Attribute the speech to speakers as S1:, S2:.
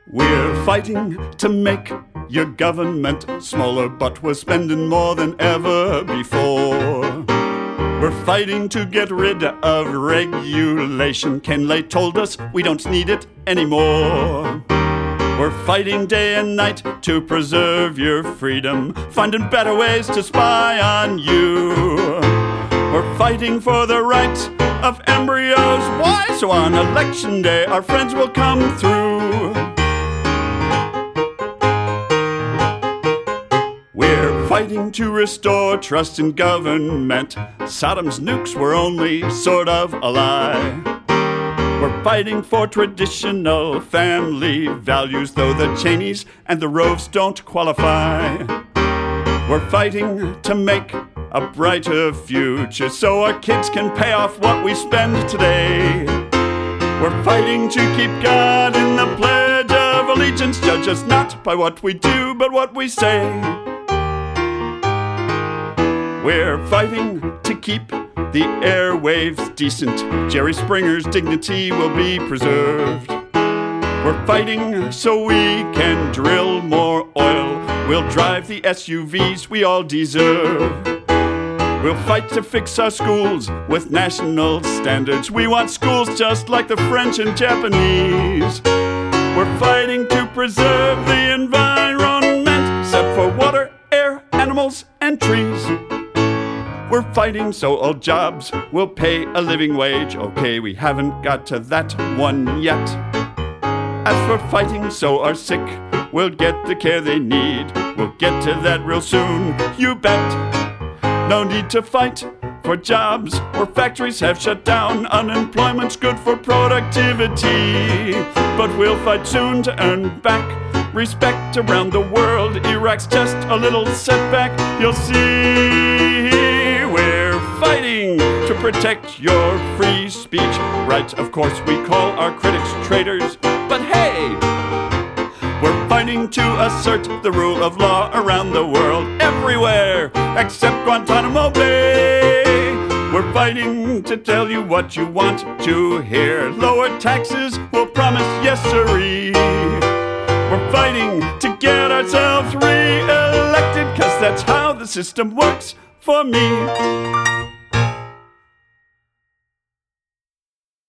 S1: We're fighting to make your government smaller, but we're spending more than ever before. We're fighting to get rid of regulation. Ken Lay told us we don't need it anymore. We're fighting day and night to preserve your freedom, finding better ways to spy on you. We're fighting for the rights of embryos. Why? So on election day our friends will come through. We're fighting to restore trust in government. Saddam's nukes were only sort of a lie. We're fighting for traditional family values, though the Cheneys and the Roves don't qualify. We're fighting to make a brighter future so our kids can pay off what we spend today. We're fighting to keep God in the Pledge of Allegiance. Judge us not by what we do, but what we say. We're fighting to keep the airwaves decent. Jerry Springer's dignity will be preserved. We're fighting so we can drill more oil. We'll drive the SUVs we all deserve. We'll fight to fix our schools with national standards. We want schools just like the French and Japanese. We're fighting to preserve the environment, except for water, air, animals, and trees. We're fighting so all jobs will pay a living wage. Okay, we haven't got to that one yet. As for fighting so our sick will get the care they need, we'll get to that real soon, you bet. No need to fight for jobs where factories have shut down. Unemployment's good for productivity. But we'll fight soon to earn back respect around the world. Iraq's just a little setback, you'll see. We're fighting to protect your free speech rights. Of course, we call our critics traitors, but hey, we're fighting to assert the rule of law around the world, everywhere except Guantanamo Bay. We're fighting to tell you what you want to hear. Lower taxes, we'll promise, yes sirree. We're fighting to get ourselves re-elected, 'cause that's how the system works for me.